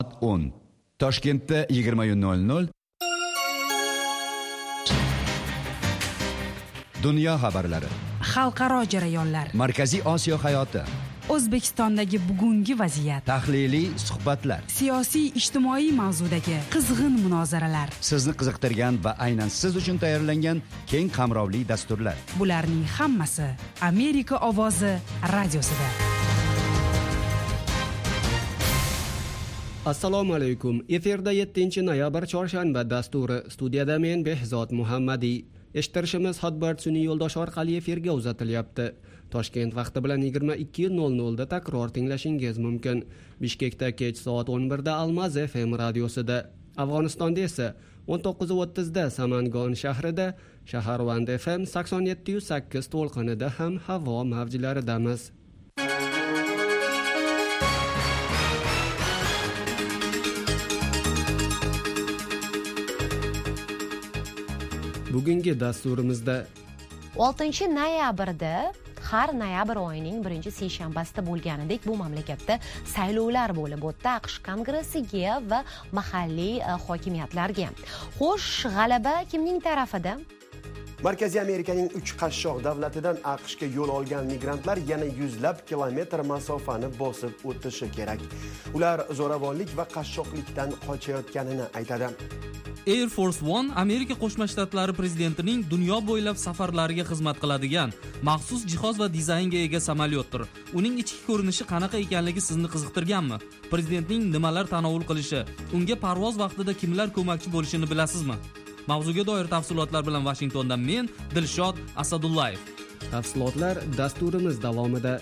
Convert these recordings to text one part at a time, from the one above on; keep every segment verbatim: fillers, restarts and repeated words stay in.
o'n. Toshkentda yigirma nol nol. Dunyo xabarlari. Xalqaro jarayonlar. Markaziy Osiyo hayoti. O'zbekistondagi bugungi vaziyat. Tahliliy suhbatlar. Siyosiy ijtimoiy mavzudagi qizg'in munozaralar. Sizni qiziqtirgan va aynan siz uchun tayyorlangan keng qamrovli dasturlar. Bularning hammasi Amerika ovozi radiosida. Assalomu alaykum. Efirda yettinchi noyabr chorshanba dasturi. Studiyada men Behzod Muhammadiy. Eshittirishimiz Hotbird sun'iy yo'ldosh orqali efirga uzatilyapti. Toshkent vaqti bilan yigirma ikki nol nol da takror tinglashingiz mumkin. Bishkekda kech soat o'n birda Almaz F M radiosida, Afg'onistonda esa o'n to'qqiz o'ttiz da Samangon shahrida, Shaharvand F M sakson yetti nuqta sakkiz to'lqinida ham havo mavjlaridamiz. Bugungi dasturimizda oltinchi noyabrda har noyabr oyining birinchi seshanbasida bo'lganidek bu mamlakatda saylovlar bo'lib o'tdi AQSh kongressiga va mahalliy hokimiyatlarga. Xo'sh, g'alaba kimning tarafida? Markaziy Amerikaning uch qashshoq davlatidan AQShga yo'l olgan migrantlar yana yuzlab kilometr masofani bosib o'tishi kerak. Ular zo'ravonlik va qashshoqlikdan qochayotganini aytadi. Air Force One Amerika Qo'shma Shtatlari prezidentining dunyo bo'ylab safarlariga xizmat qiladigan maxsus jihoz va dizaynga ega samolyotdir. Uning ichki ko'rinishi qanaqa ekanligi sizni qiziqtirganmi? Prezidentning nimalar tanovul qilishi, unga parvoz vaqtida kimlar ko'makchi bo'lishini bilasizmi? Mavzuga doir tafsilotlar bilan Washingtondan men Dilshod Asadullayev. Tafsilotlar dasturimiz davomida.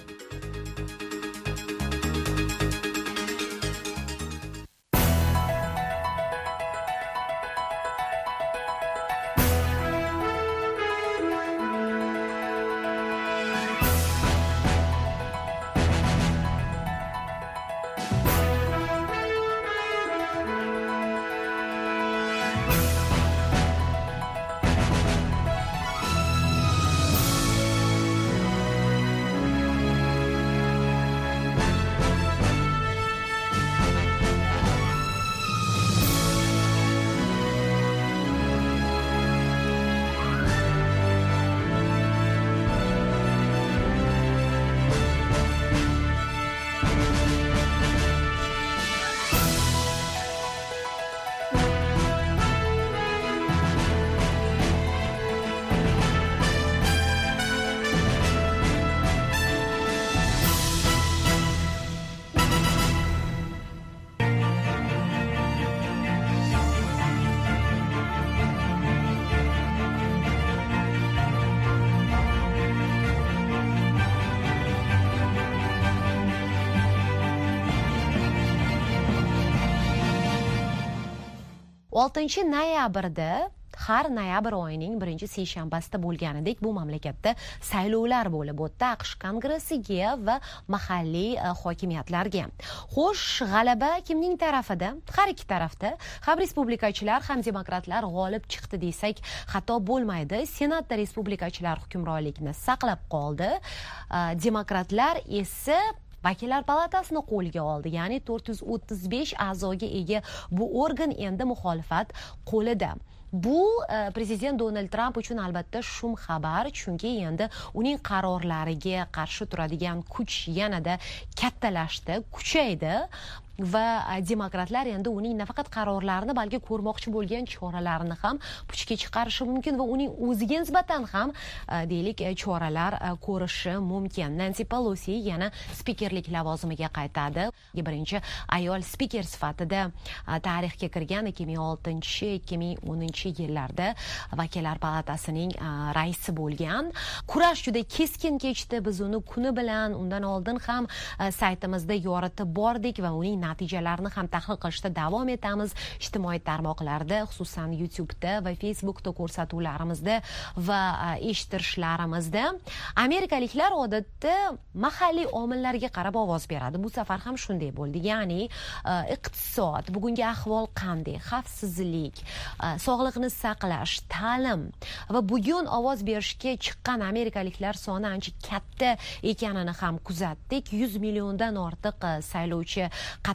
oltinchi noyabrda har noyabr oyining birinchi seshanbasida bo'lganidek bu mamlakatda saylovlar bo'lib o'tdi AQSh kongressiga va mahalliy hokimiyatlarga. Xo'sh, g'alaba kimning tarafida? Har ikki tarafda ham respublikachilar ham demokratlar g'olib chiqdi desak xato bo'lmaydi. Senatda respublikachilar hukmronlikni saqlab qoldi. Demokratlar esa Vakillar palatasini qo'lga oldi, ya'ni to'rt yuz o'ttiz besh a'zoga ega bu organ endi muxolifat qo'lida. Bu prezident Donald Trump uchun albatta shum xabar, chunki endi uning qarorlariga qarshi turadigan kuch yanada kattalashdi, kuchaydi va demokratlar endi uning nafaqat qarorlarini, balki ko'rmoqchi bo'lgan choralarini ham puchga chiqarishi mumkin va uning o'ziga nisbatan ham deylik choralar ko'rishi mumkin. Nancy Pelosi yana spikerlik lavozimiga qaytadi. Birinchi ayol spiker sifatida tarixga kirgan ikki ming oltinchi ikki ming o'ninchi yillarda vakillar palatasining raisi bo'lgan. Kurash juda keskin kechdi. Biz uni kuni bilan undan oldin ham saytimizda yoritib bordik va uning natijalarini ham tahlil qilishda davom etamiz. Ijtimoiy tarmoqlarda, xususan YouTube'da va Facebook'da ko'rsatuvlarimizda va eshittirishlarimizda amerikaliklar odatda mahalliy omillarga qarab ovoz beradi. Bu safar ham shunday bo'ldi. Ya'ni iqtisod, bugungi ahvol qanday, xavfsizlik, sog'liqni saqlash, ta'lim va bugun ovoz berishga chiqqan amerikaliklar soni ancha katta ekanini ham kuzatdik. yuz milliondan ortiq saylovchi qatnashdi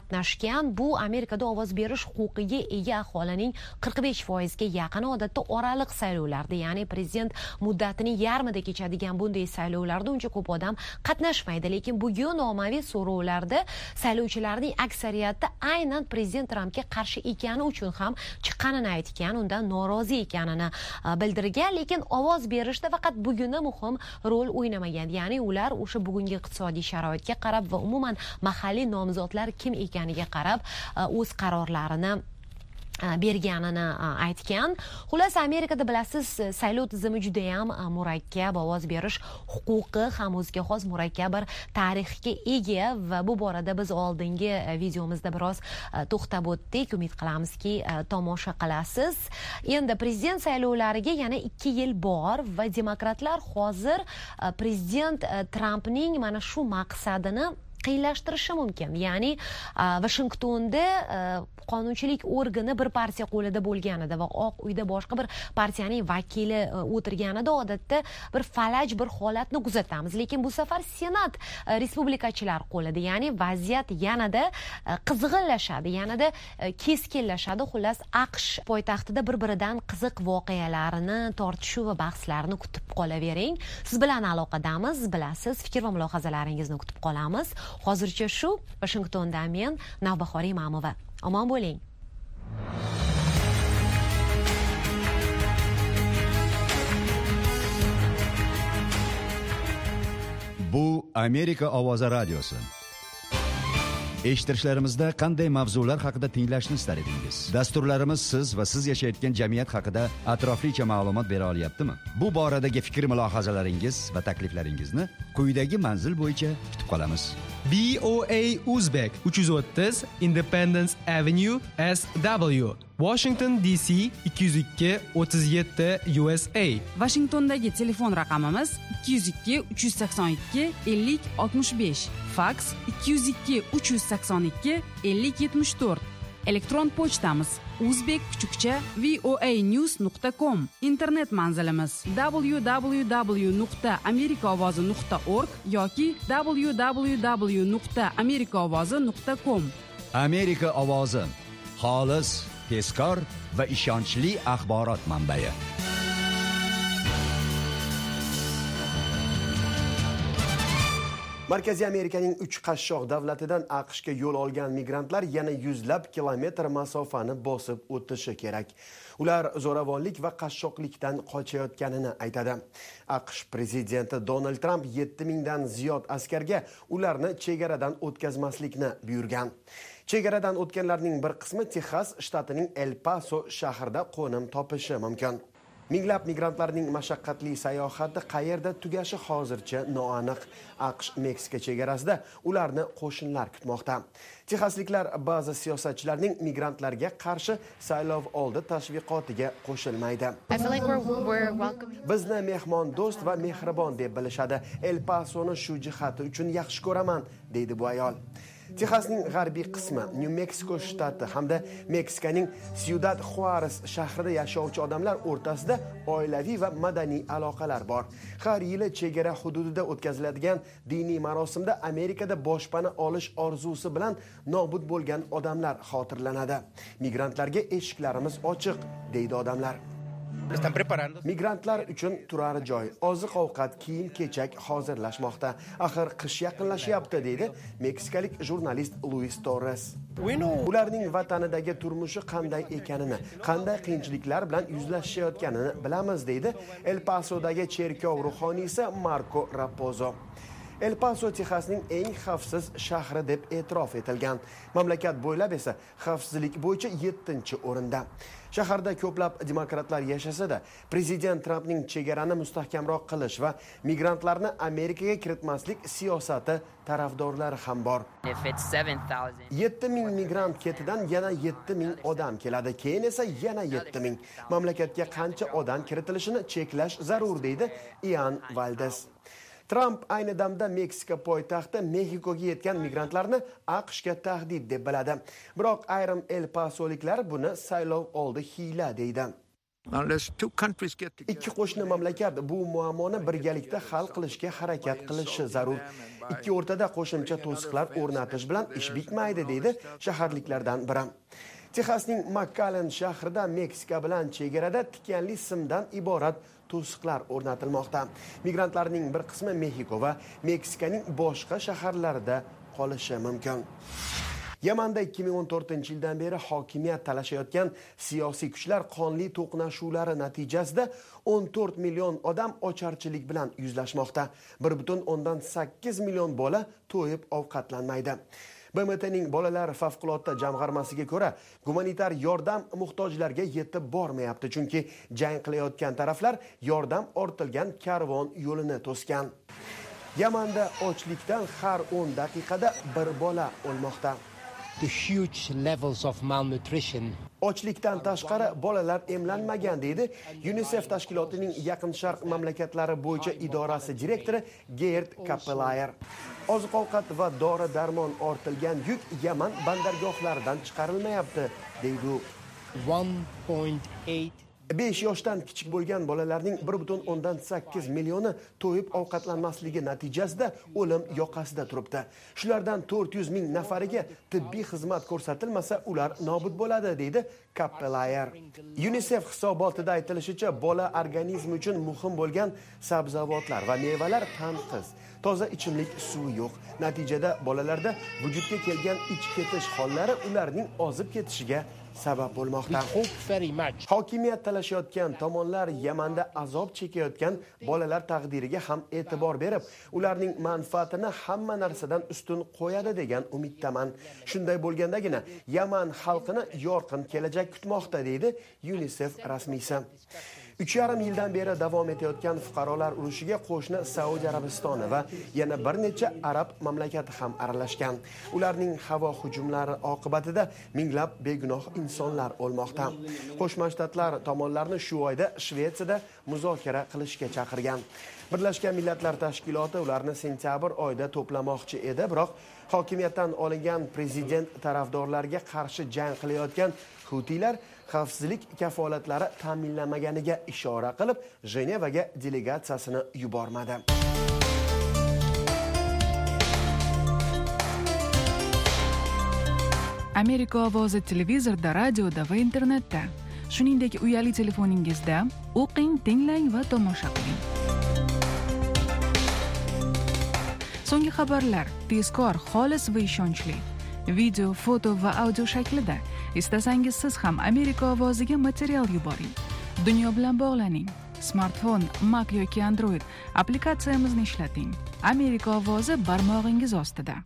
qatnashgan. Bu Amerikada ovoz berish huquqiga ega aholining qirq besh foizga yaqini odatda oraliq saylovlarda, ya'ni prezident muddatining yarmida kechadigan bunday saylovlarda uncha ko'p odam qatnashmaydi. Lekin bugun ommaviy so'rovlarda saylovchilarning aksariyati aynan prezident Trampga qarshi ekani uchun ham chiqqanini aytgan, undan norozi ekanini bildirgan. Lekin ovoz berishda faqat buguni muhim rol o'ynamagan. Ya'ni ular o'sha bugungi iqtisodiy sharoitga qarab va umuman mahalliy nomzodlar kim ekaniga qarab o'z qarorlarini berganini aytgan. Xullas, Amerikada bilasiz, saylov tizimi juda ham murakkab, ovoz berish huquqi ham o'ziga xos murakkab bir tarixga ega va bu borada biz oldingi videomizda biroz to'xtab o'tdik. Umid qilamizki, tomosha qilasiz. Endi prezident saylovlariga yana ikki yil bor va demokratlar hozir prezident Trampning mana shu maqsadini qiyinlashtirishi mumkin. Ya'ni Washingtonda qonunchilik organi bir partiya qo'lida bo'lganida va Oq uyda boshqa bir partiyaning vakili o'tirganida odatda bir falaj bir holatni kuzatamiz. Lekin bu safar Senat respublikachilar qo'lida. Ya'ni vaziyat yanada qizg'inlashadi, yanada keskinlashadi. Xullas, AQSh poytaxtida bir-biridan qiziq voqealarini, tortishuv va bahslarni kutib qolavering. Siz bilan aloqadamiz, bilasiz, fikr va mulohazalaringizni kutib qolamiz. Hozircha shu. Washingtondan men Navbahor Imamova. Omon bo'ling. Bu Amerika ovozi radiosi. Eshittirishlarimizda qanday mavzular haqida tinglashni istar edingiz? Dasturlarimiz siz va siz yashayotgan jamiyat haqida atroflicha ma'lumot bera olyaptimi? Bu boradagi fikr mulohazalaringiz va takliflaringizni quyidagi manzil bo'yicha kutib qolamiz. V O A Uzbek uch yuz o'ttiz Independence Avenue S W Washington D C ikki yuz ikki o'ttiz yetti U S A. Washingtondagi telefon raqamimiz ikki yuz ikki uch yuz sakson ikki ellik oltmish besh, faks ikki yuz ikki uch yuz sakson ikki ellik yetmish to'rt. Elektron pochtamiz uzbek kuchukcha voanews nuqta com. Internet manzilimiz w w w nuqta amerika ovozi nuqta org yoki w w w nuqta amerika ovozi nuqta com. Amerika ovozi, xolis, tezkor va ishonchli axborot manbai. Markaziy Amerikaning uch qashshoq davlatidan AQShga yo'l olgan migrantlar yana yuzlab kilometr masofani bosib o'tishi kerak. Ular zo'ravonlik va qashshoqlikdan qochayotganini aytadi. AQSh prezidenti Donald Trump yetti mingdan ziyod askarga ularni chegaradan o'tkazmaslikni buyurgan. Chegaradan o'tganlarning bir qismi Texas shtatining El Paso shahrida qo'nim topishi mumkin. Minglab migrantlarning mashaqqatli sayohati qayerda tugashi hozircha noaniq. AQSh Meksika chegarasida ularni qo'shinlar kutmoqda. Texasliklar ba'zi siyosatchilarning migrantlarga qarshi saylov oldi tashviqotiga qo'shilmaydi. Bizni mehmon do'st va mehribon deb bilishadi. El Pasoni shu jihati uchun yaxshi ko'raman, deydi bu ayol. Texasning g'arbiy qismi, New Mexico shtati hamda Meksikaning Ciudad Juarez shahrida yashovchi odamlar o'rtasida oilaviy va madaniy aloqalar bor. Har yili chegara hududida o'tkaziladigan diniy marosimda Amerikada boshpana olish orzusi bilan nobud bo'lgan odamlar xotirlanadi. Migrantlarga eshiklarimiz ochiq, deydi odamlar. Migrantlar uchun turar joy, oziq-ovqat, kiyim-kechak hozirlashmoqda. Axir qish yaqinlashyapti, deydi meksikalik jurnalist Luis Torres. Ularning vatanidagi turmushi qanday ekanini, qanday qiyinchiliklar bilan yuzlashayotganini bilamiz, deydi El Pasodagi cherkov ruhoniysi Marco Raposo. El Paso Texasning eng xavfsiz shahri deb e'tirof etilgan. Mamlakat bo'ylab esa xavfsizlik bo'yicha yettinchi o'rinda. Shaharda ko'plab demokratlar yashasa-da, prezident Trampning chegarani mustahkamroq qilish va migrantlarni Amerikaga kiritmaslik siyosati tarafdorlari ham bor. yetti ming migrant ketidan yana yetti ming odam keladi, keyin esa yana yetti ming. Mamlakatga qancha odam kiritilishini cheklash zarur, deydi Ian Valdez. Trump ayni damda Meksika poytaxti Mexikoga yetgan migrantlarni AQShga tahdid deb biladi. Biroq ayrim El Pasoliklar buni saylov oldi hiyla deydi. ikki qo'shni mamlakat bu muammoni birgalikda hal qilishga harakat qilishi zarur. Ikki o'rtada qo'shimcha to'siqlar o'rnatish bilan ish bitmaydi, deydi shaharliklardan biri. Texasning McAllen shahrida Meksika bilan chegarada tikanli simdan iborat to'siqlar o'rnatilmoqda. Migrantlarning bir qismi Mexiko va Meksikaning boshqa shaharlarida qolishi mumkin. Yamanda ikki ming o'n to'rtinchi yildan beri hokimiyat talashayotgan siyosiy kuchlar qonli to'qnashuvlari natijasida o'n to'rt million odam ocharchilik bilan yuzlashmoqda. bir butun o'ndan sakkiz million bola to'yib ovqatlanmaydi. B M T'ning bolalar favqulodda jamg'armasiga ko'ra, gumanitar yordam muhtojlarga yetib bormayapti, chunki jang qilayotgan taraflar yordam ortilgan karvon yo'lini to'sgan. Yamanda ochlikdan har o'n daqiqada bir bola o'lmoqda. The huge levels of malnutrition. Ochlikdan tashqari bolalar emlanmagan, deydi UNICEF tashkilotining Yaqin Sharq mamlakatlari bo'yicha idorasi direktori Gerd Kappelayer. Oziq-ovqat va dori-darmon ortilgan yuk Yaman bandargohlaridan chiqarilmayapti, deydi u. one point eight besh yoshdan kichik bo'lgan bolalarning bir butun o'ndan sakkiz millioni to'yib ovqatlanmasligi natijasida o'lim yoqasida turibdi. Shulardan to'rt yuz ming nafariga tibbiy xizmat ko'rsatilmasa, ular nobud bo'ladi, deydi Kappelayer. UNICEF hisobotida aytilishicha, bola organizmi uchun muhim bo'lgan sabzavotlar va mevalar tanqis. Toza ichimlik suvi yo'q. Natijada bolalarda vujudga kelgan ich ketish hollari ularning ozib ketishiga sabab bo'lmoqda. Hokimiyat talashayotgan tomonlar Yamanda azob chekayotgan bolalar taqdiriga ham e'tibor berib, ularning manfaatini hamma narsadan ustun qo'yadi degan umiddaman. Shunday bo'lgandagina Yaman xalqini yorqin kelajak kutmoqda, deydi UNICEF rasmiysi. uch yarim yildan beri davom etayotgan fuqarolar urushiga qo'shni Saudiya Arabistoni va yana bir necha arab mamlakati ham aralashgan. Ularning havo hujumlari oqibatida minglab begunoh insonlar o'lmoqda. Qo'shma Shtatlar tomonlarni shu oyda Shvetsiyada muzokara qilishga chaqirgan. Birlashgan Millatlar Tashkiloti ularni sentyabr oyida to'plamoqchi edi, biroq hokimiyatdan olingan prezident tarafdorlariga qarshi jang qilayotgan Hutilar xavfsizlik kafolatlari ta'minlanmaganiga ishora qilib, Jenevaga delegatsiyasini yubormadi. Amerika ovozi televizorda, radioda va internetda, shuningdek uyali telefoningizda o'qing, tinglang va tomosha qiling. So'nggi xabarlar tezkor, xolis va ishonchli. Video, foto va audio shaklida. Istasangiz siz ham Amerika ovoziga material yuboring. Dunyo bilan bog'laning. Smartfon, Mac yoki Android applikatsiyamizni ishlating. Amerika ovozi barmog'ingiz ostida.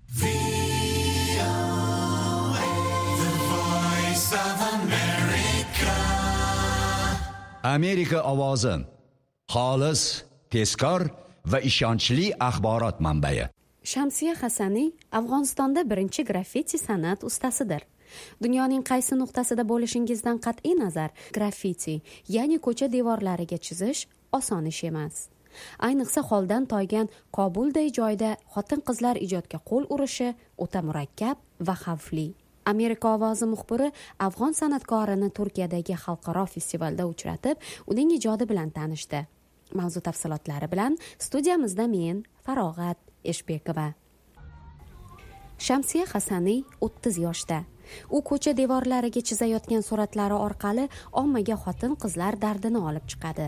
Amerika ovozi. Xolis, tezkor va ishonchli axborot manbai. Shamsiya Hasaniy Afg'onistonda birinchi graffiti san'at ustasidir. Dunyoning qaysi nuqtasida bo'lishingizdan qat'iy nazar, graffiti, ya'ni ko'cha devorlariga chizish oson ish emas. Ayniqsa holdan toygan Kobulday joyda xotin-qizlar ijodga qo'l urishi o'ta murakkab va xavfli. Amerika ovozi muxbiri afg'on san'atkorini Turkiyadagi xalqaro festivalda uchratib, uning ijodi bilan tanishdi. Mavzu tafsilotlari bilan studiyamizda men, Farog'at Eshbekova. Shamsiya Hasaniy o'ttiz yoshda. U ko'cha devorlariga chizayotgan suratlari orqali ommaga xotin-qizlar dardini olib chiqadi.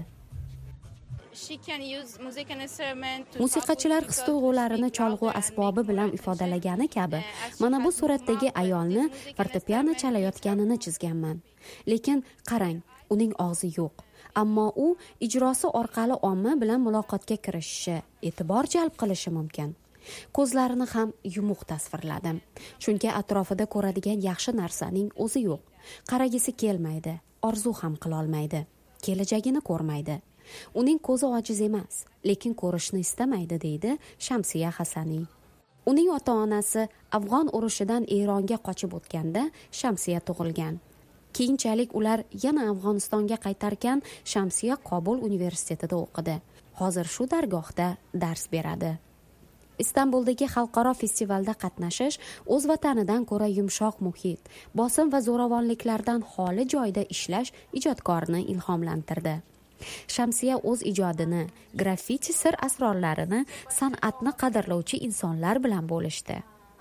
Musiqachilar his-tuyg'ularini cholg'u asbobi bilan ifodalagani kabi, mana bu suratdagi ayolni fortepiano chalayotganini chizganman. Lekin qarang, uning og'zi yo'q. Ammo u ijrosi orqali omma bilan muloqotga kirishishi, e'tibor jalb qilishi mumkin. Ko'zlarini ham yumuq tasvirladim. Chunki atrofida ko'radigan yaxshi narsaning o'zi yo'q. Qaragisi kelmaydi, orzu ham qila olmaydi, kelajagini ko'rmaydi. Uning ko'zi ojiz emas, lekin ko'rishni istamaydi, deydi Shamsiya Hasaniy. Uning ota-onasi Afg'on urushidan Eronga qochib o'tganda Shamsiya tug'ilgan. Keyinchalik ular yana Afg'onistonga qaytargan Shamsiya Kobul universitetida o'qidi. Hozir shu dargohda dars beradi. Istanbuldagi xalqaro festivalda qatnashish o'z vatanidan ko'ra yumshoq muhit, bosim va zo'ravonliklardan xoli joyda ishlash ijodkorni ilhomlantirdi. Shamsiya o'z ijodini, graffiti sir asrorlarini, san'atni qadrlovchi insonlar bilan bo'lishdi.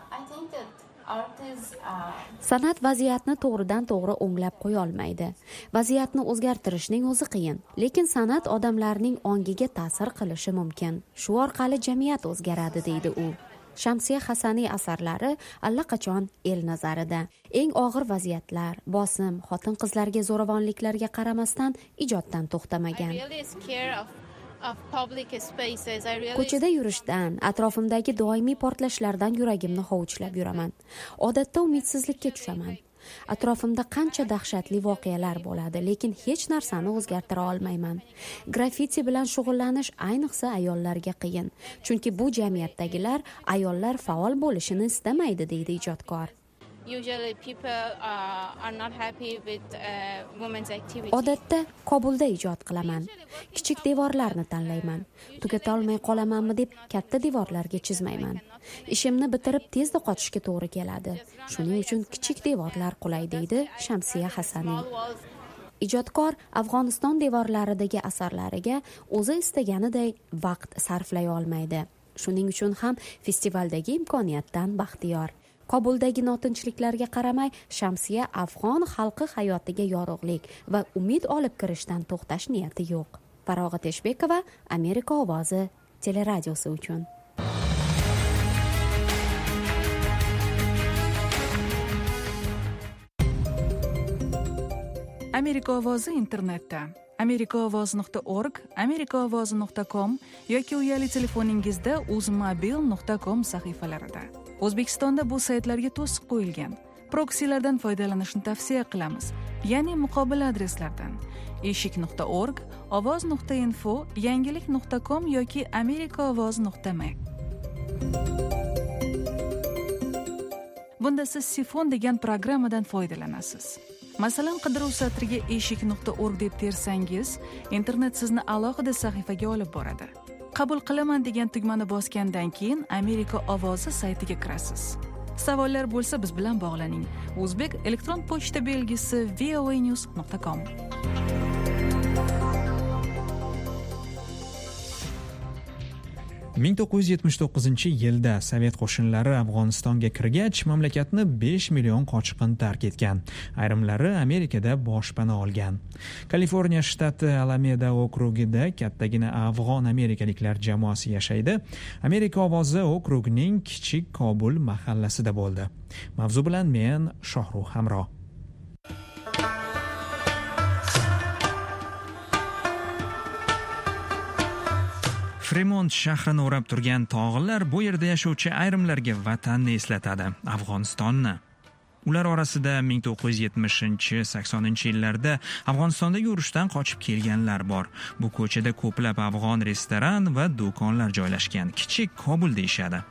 San'at vaziyatni to'g'ridan to'g'ri o'nglab qo'ya olmaydi. Vaziyatni o'zgartirishning o'zi qiyin, lekin san'at odamlarning ongiga ta'sir qilishi mumkin. Shu orqali jamiyat o'zgaradi, deydi u. Shamsiya Hasaniy asarlari allaqachon el nazarida. Eng og'ir vaziyatlar, bosim, xotin-qizlarga zo'ravonliklarga qaramasdan ijoddan to'xtamagan. Ko'chada yurishdan, atrofimdagi doimiy portlashlardan yuragimni hovuchlab yuraman. Odatda umidsizlikka tushaman. Atrofimda qancha dahshatli voqealar bo'ladi, lekin hech narsani o'zgartira olmayman. Graffiti bilan shug'ullanish ayniqsa ayollarga qiyin, chunki bu jamiyatdagilar ayollar faol bo'lishini istamaydi, deydi ijodkor. Odatda Kobulda ijod qilaman. Kichik devorlarni tanlayman. Tugata olmay qolamanmi deb katta devorlarga chizmayman. Ishimni bitirib tezda qochishga to'g'ri keladi. Shuning uchun kichik devorlar qulay, deydi Shamsiya Hasaniy. Ijodkor Afg'oniston devorlaridagi asarlariga o'zi istaganiday vaqt sarflay olmaydi. Shuning uchun ham festivaldagi imkoniyatdan baxtiyor. Kobuldagi notinchliklarga qaramay, Shamsiya afg'on xalqi hayotiga yorug'lik va umid olib kirishdan to'xtash niyati yo'q. Farog'at Eshbekova, Amerika ovozi teleradiosi uchun. Amerika ovozi internetda amerika ovozi nuqta org, amerika ovozi nuqta com yoki uyali telefoningizda uzmobil nuqta com sahifalarida. O'zbekistonda bu saytlarga to'siq qo'yilgan. Proksilardan foydalanishni tavsiya qilamiz, ya'ni muqobil adreslardan eshik nuqta org, ovoz nuqta info, yangilik nuqta com yoki amerika ovoz nuqta m. Bunda siz Sifon degan programmadan foydalanasiz. Masalan, qidiruv satriga eshik nuqta org deb tersangiz, internet sizni alohida sahifaga olib boradi. Qabul qilaman degan tugmani bosgandan keyin Amerika ovozi saytiga kirasiz. Savollar bo'lsa biz bilan bog'laning. O'zbek elektron pochta belgisi v o a news nuqta com. ming to'qqiz yuz yetmish to'qqizinchi yilda Sovet qo'shinlari Afg'onistonga kirgach, mamlakatni besh million qochqin tark etgan. Ayrimlari Amerikada boshpana olgan. Kaliforniya shtati Alameda okrugida kattagina afg'on amerikaliklar jamoasi yashaydi. Amerika ovozi okrugning kichik Kobul mahallasida bo'ldi. Mavzu bilan men Shohruh Hamro. Fremont shahrini o'rab turgan tog'lar bu yerda yashovchi ayrimlarga vatanni eslatadi, Afg'onistonni. Ular orasida ming to'qqiz yuz yetmishinchi saksoninchi yillarda Afg'onistondagi urushdan qochib kelganlar bor. Bu ko'chada ko'plab afg'on restoran va do'konlar joylashgan. Kichik Kobul deyshadi.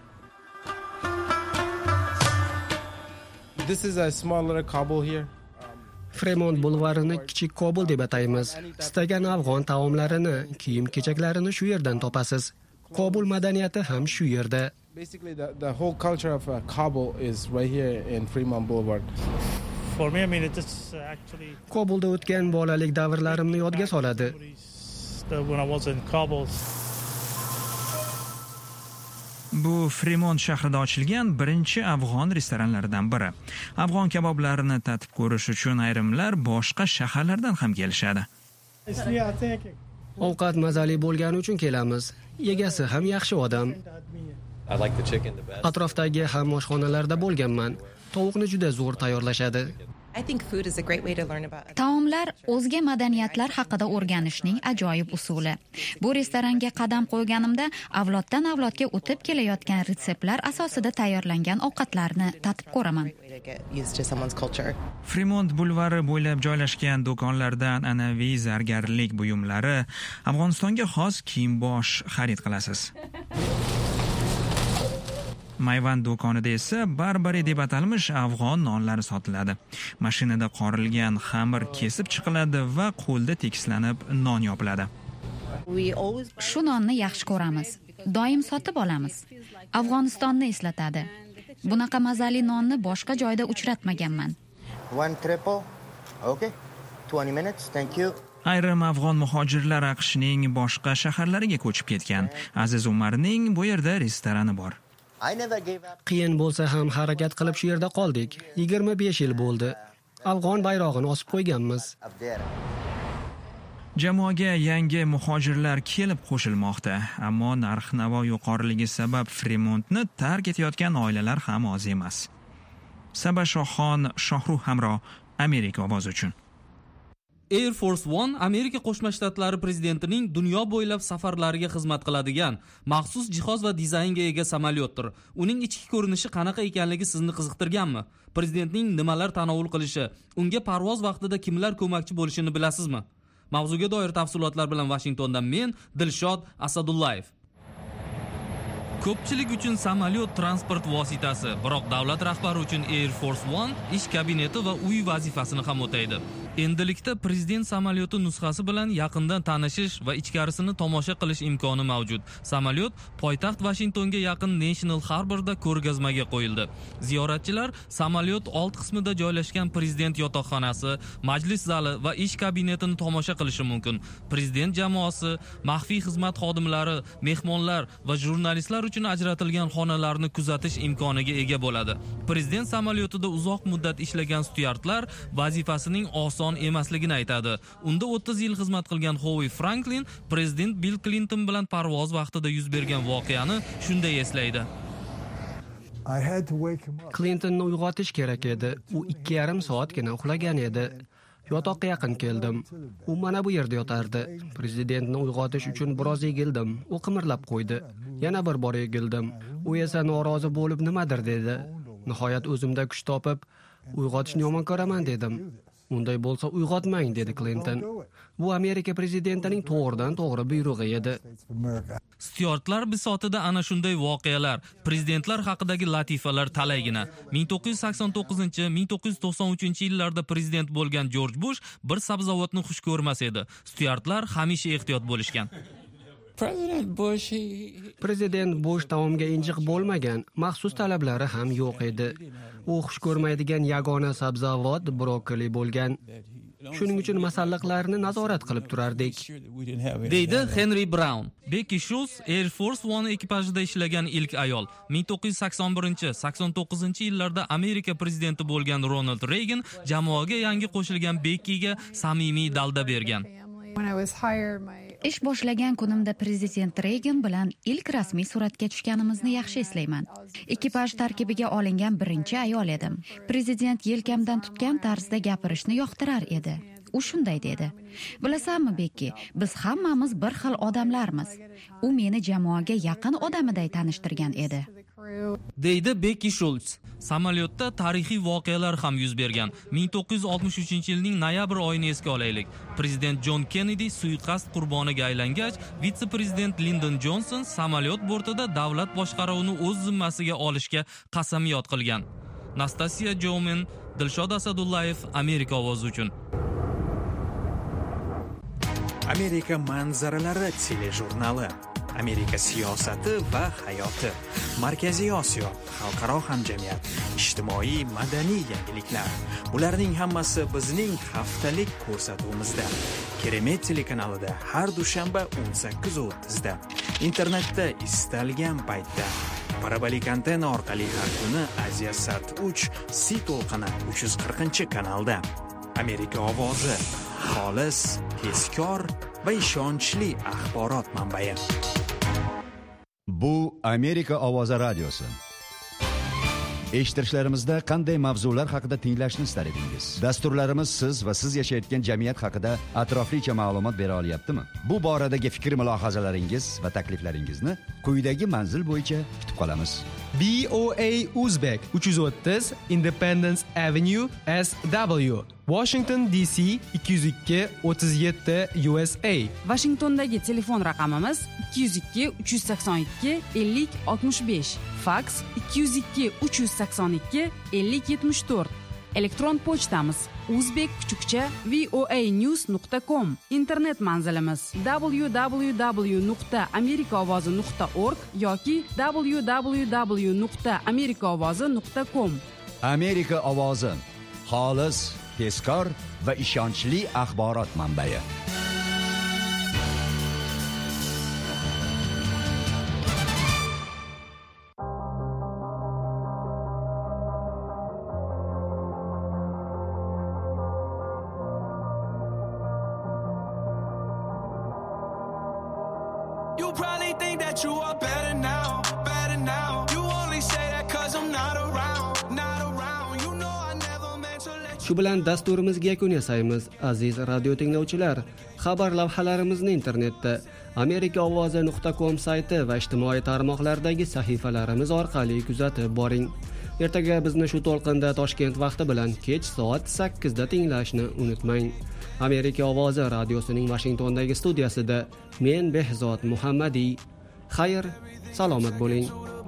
This is a smaller Kabul here. Fremont bulvarini kichik Kobul deb ataymiz. Istagan afg'on taomlarini, kiyim-kechaklarini shu yerdan topasiz. Kobul madaniyati ham shu yerda. Basically the, the whole culture of uh, Kabul is right here in Fremont Boulevard. For me, I mean, it just actually Kobulda o'tgan bolalik davrlarimni yodga soladi. When I was in Kabul. Bu Fremont shahrida ochilgan birinchi afg'on restoranlaridan biri. Afg'on kaboblarini tatib ko'rish uchun ayrimlar boshqa shaharlardan ham kelishadi. Ovqat mazali bo'lgani uchun kelamiz. Egasi ham yaxshi odam. Atrofdagi ham oshxonalarda bo'lganman. Tovuqni juda zo'r tayyorlashadi. Taomlar o'zga madaniyatlar haqida o'rganishning ajoyib usuli. Bu restoranga qadam qo'yganimda avloddan avlodga o'tib kelayotgan retseptlar asosida tayyorlangan ovqatlarni tatib ko'raman. Fremont bulvari bo'ylab joylashgan do'konlardan an'anaviy zargarlik buyumlari, Afg'onistonga xos kiyim-bosh xarid qilasiz. Mayvand do'konida esa barbari deb atalmish afg'on nonlari sotiladi. Mashinada qorilgan xamir kesib chiqiladi va qo'lda tekislanib non yopiladi. Shu nonni yaxshi ko'ramiz. doim sotib olamiz. Afg'onistonni eslatadi. Bunaqa mazali nonni boshqa joyda uchratmaganman. One triple. Okay. twenty minutes. Thank you. Ayrim afg'on muhojirlar AQShning boshqa shaharlariga ko'chib ketgan. Aziz Umarning bu yerda restorani bor. Qiyin bo'lsa ham harakat qilib shu yerda qoldik. yigirma besh yil bo'ldi. Afg'on bayrog'ini osib qo'yganmiz. Jamoaga yangi muhojirlar kelib qo'shilmoqda, ammo narx-navo yuqoriligi sabab Fremontni tark etayotgan oilalar ham oz emas. Saba Shohxon, Shohruh Hamro, Amerika ovozi uchun. Air Force One Amerika Qo'shma Shtatlari prezidentining dunyo bo'ylab safarlariga xizmat qiladigan maxsus jihoz va dizaynga ega samolyotdir. Uning ichki ko'rinishi qanaqa ekanligi sizni qiziqtirganmi? Prezidentning nimalar tanovul qilishi, unga parvoz vaqtida kimlar ko'makchi bo'lishini bilasizmi? Mavzuga doir tafsilotlar bilan Washingtondan men Dilshod Asadullayev. Ko'pchilik uchun samolyot transport vositasi, biroq davlat rahbari uchun Air Force One ish kabineti va uy vazifasini ham o'taydi. Endilikda prezident samolyoti nusxasi bilan yaqindan tanishish va ichkarisini tomosha qilish imkoni mavjud. Samolyot poytaxt Washingtonga yaqin National Harborda ko'rgazmaga qo'yildi. Ziyoratchilar samolyot old qismida joylashgan prezident yotoqxonasi, majlis zali va ish kabinetini tomosha qilishi mumkin. Prezident jamoasi, maxfiy xizmat xodimlari, mehmonlar va jurnalistlar uchun ajratilgan xonalarni kuzatish imkoniga ega bo'ladi. Prezident samolyotida uzoq muddat ishlagan styuardlar vazifasining oson emasligini aytadi. Unda o'ttiz yil xizmat qilgan Howie Franklin prezident Bill Clinton bilan parvoz vaqtida yuz bergan voqeani shunday eslaydi. Clintonni uyg'otish kerak edi. U ikki yarim soatgina uxlagan edi. Yotoqqa yaqin keldim. U mana bu yerda yotardi. Prezidentni uyg'otish uchun biroz egildim. U qimirlab qo'ydi. Yana bir bor egildim. U esa norozi bo'lib nimadir dedi. Nihoyat o'zimda kuch topib, uyg'otishni yomon ko'raman dedim. Unday bo'lsa uyg'otmang dedi Clinton. Bu Amerika prezidentining to'g'ridan to'g'ri buyrug'i edi. Styuardlar bisotida ana shunday voqealar, prezidentlar haqidagi latifalar talaygina. ming to'qqiz yuz sakson to'qqizinchi ming to'qqiz yuz to'qson uchinchi yillarda prezident bo'lgan George Bush bir sabzavotni xush ko'rmas edi. Styuardlar hamisha ehtiyot bo'lishgan. Prezident Bush taomga injiq bo'lmagan, maxsus talablari ham yo'q edi. U xush ko'rmaydigan yagona sabzavot brokoli bo'lgan. Shuning uchun masalliqlarni nazorat qilib turardik, deydi Henry Brown. Becky Schultz Air Force One ekipajida ishlagan ilk ayol. ming to'qqiz yuz sakson birinchi sakson to'qqizinchi yillarda Amerika prezidenti bo'lgan Ronald Reagan jamoaga yangi qo'shilgan Beckyga samimiy dalda bergan. Ish boshlagan kunimda prezident Reagan bilan ilk rasmiy suratga tushganimizni yaxshi eslayman. Ekipaj tarkibiga olingan birinchi ayol edim. Prezident yelkamdan tutgan tarzda gapirishni yoqtirar edi. U shunday dedi: "Bilasanmi, Becky, biz hammamiz bir xil odamlarmiz." U meni jamoaga yaqin odamiday tanishtirgan edi, deydi Becky Schultz. Samolyotda tarixiy voqealar ham yuz bergan. ming to'qqiz yuz oltmish uchinchi yilning noyabr oyini esga olaylik. Prezident John Kennedy suiqasd qurboniga aylangach, vitse-prezident Lyndon Johnson samolyot bortida davlat boshqaruvini o'z zimmasiga olishga qasamyod qilgan. Nastasiya Jomen, Dilshod Asadullayev, Amerika ovozi uchun. Amerika manzaralari telejurnali. Amerika siyosati va hayoti. Markaziy Osiyo, xalqaro hamjamiyat, ijtimoiy madaniy yangiliklar. Bularning hammasi bizning haftalik ko'rsatuvimizda. Keremet telekanalida har dushanba o'n sakkiz o'ttiz da. Internetda istalgan paytda. Parabolik antenna orqali har kuni Aziya Sat uch Si to'lqini uch yuz qirqinchi kanalda. Amerika ovozi, xolis, tezkor va ishonchli axborot manbai. Bu Amerika ovozi radiosi. Eshittirishlarimizda qanday mavzular haqida tinglashni istar edingiz? Dasturlarimiz siz va siz yashayotgan jamiyat haqida atroflicha ma'lumot bera olyaptimi? Bu boradagi fikr mulohazalaringiz va takliflaringizni quyidagi manzil bo'yicha kutib qolamiz. B O A Uzbek uch yuz o'ttiz Independence Avenue S W Washington D C ikki yuz ikki o'ttiz yetti U S A. Washingtondagi telefon raqamimiz ikki yuz ikki uch yuz sakson ikki ellik oltmish besh, faks ikki yuz ikki uch yuz sakson ikki ellik yetmish to'rt. Elektron pochtamiz uzbek kuchukcha voa news nuqta com, internet manzilimiz w w w nuqta amerika ovozi nuqta org yoki w w w nuqta amerika ovozi nuqta com. Amerika ovozi, xolis, tezkor va ishonchli axborot manbai. You probably think that you are better now, better now. You only say that cause I'm not around, not around. You know I never meant to let you. Shu bilan dasturimizga yakun yasaymiz. Aziz radio tinglovchilar, xabar lavhalarimizni internetda amerika ovozi nuqta com sayti va ijtimoiy tarmoqlardagi sahifalarimiz orqali kuzatib boring. Ertaga bizni shu to'lqinda Toshkent vaqti bilan kech soat sakkizda tinglashni unutmang. Amerika ovozi radiosining Washingtondagi studiyasida men Behzod Muhammadiy. Xayr, salomat bo'ling.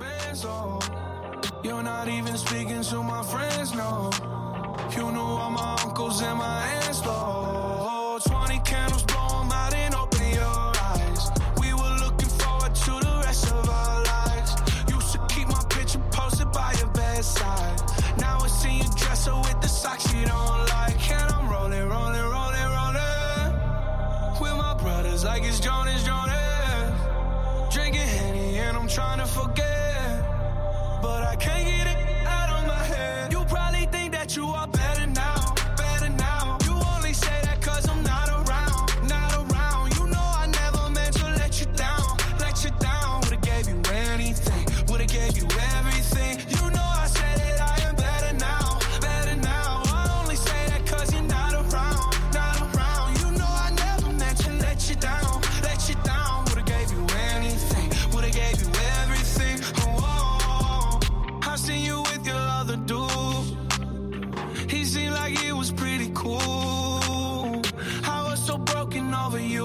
You're not even speaking to my friends, no. You know all my uncles and my aunts, though. twenty candles, blow them out and open your eyes. We were looking forward to the rest of our lives. Used to keep my picture posted by your bedside. Now I see you dress her with the socks you don't like. And I'm rolling, rolling, rolling, rolling with my brothers like it's Jonas, Jonas. Drinking Henny and I'm trying to forget, but I can't get it out of my head. You probably think that you are better now, better now. You only say that cause I'm not around, not around. You know I never meant to let you down, let you down. Would've gave you anything, would've gave you everything. You know I said that I am better now, better now. I only say that cause you're not around, not around. You know I never meant to let you down, let you down. Would've gave you anything, would've gave you everything. Oh, I seen you with your other dude. He seemed like he was pretty cool. I was so broken over you.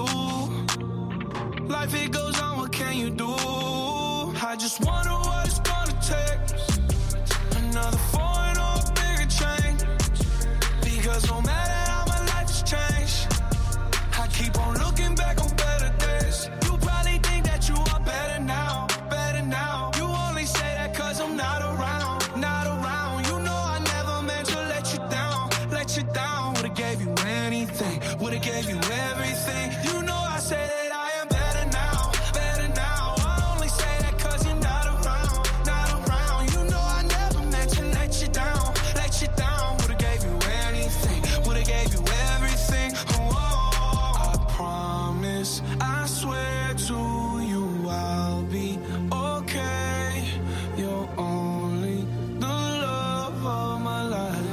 Life it goes on, what can you do? I just wonder what it's gonna take. Another foreign or a bigger change. Because no matter how my life has changed, I keep on looking back on better days. You probably think that you are better now, better now. You only say that cause I'm not around, not around. You know I never meant to let you down, let you down. Would've gave you anything, would've gave you everything. You know I say that I am better now, better now. I only say that cause you're not around, not around. You know I never meant to let you down, let you down. Would've gave you anything, would've gave you everything. Oh, I promise, I swear to you I'll be okay. You're only the love of my life.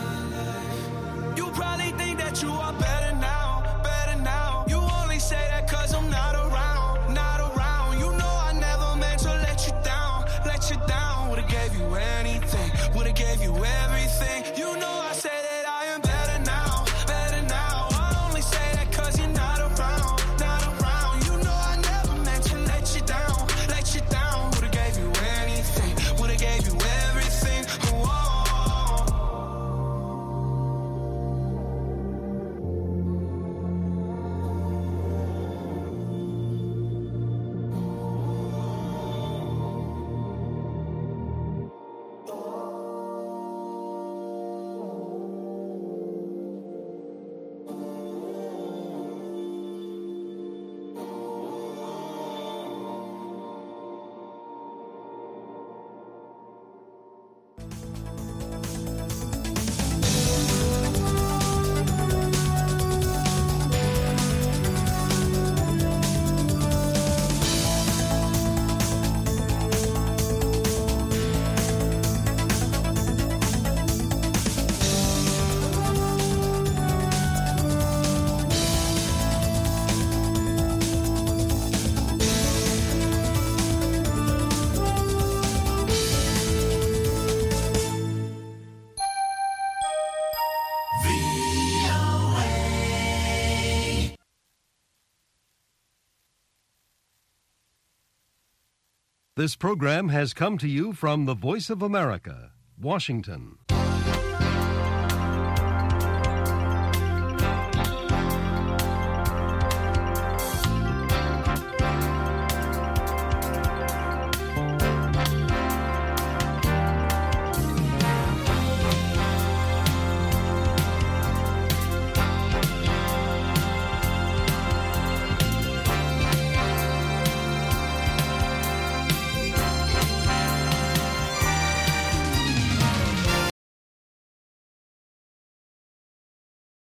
You probably think that you are better now, better now. You only say that cause I'm not around, not around. You know I never meant to let you down, let you down. Would've gave you anything, would've gave you everything. You know I say that I am better now, better now. I only say that cause you're not around, not around. You know I never meant to let you down, let you down. Would've gave you anything, would've gave you everything. Oh, This program has come to you from the Voice of America, Washington.